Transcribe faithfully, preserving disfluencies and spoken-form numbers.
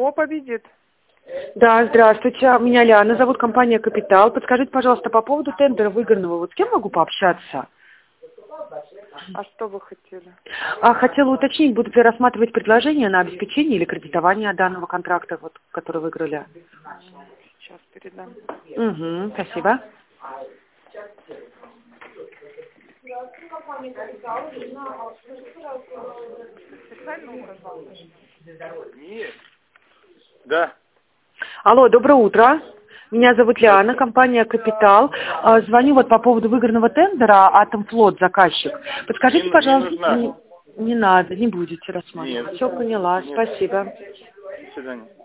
Кто победит? Да, здравствуйте. Меня Лиана зовут, компания «Капитал». Подскажите, пожалуйста, по поводу тендера выигранного, вот с кем могу пообщаться? А что вы хотели? А, хотела уточнить, будут ли рассматривать предложение на обеспечение или кредитование данного контракта, вот, который выиграли? Сейчас передам. Угу, спасибо. Да. Алло, доброе утро. Меня зовут Лиана, компания «Капитал». А, звоню вот по поводу выигранного тендера «Атомфлот», заказчик. Подскажите, Не- пожалуйста... не нужна. Не, не надо, не будете рассматривать. Нет. Все поняла, Нет. спасибо. До свидания.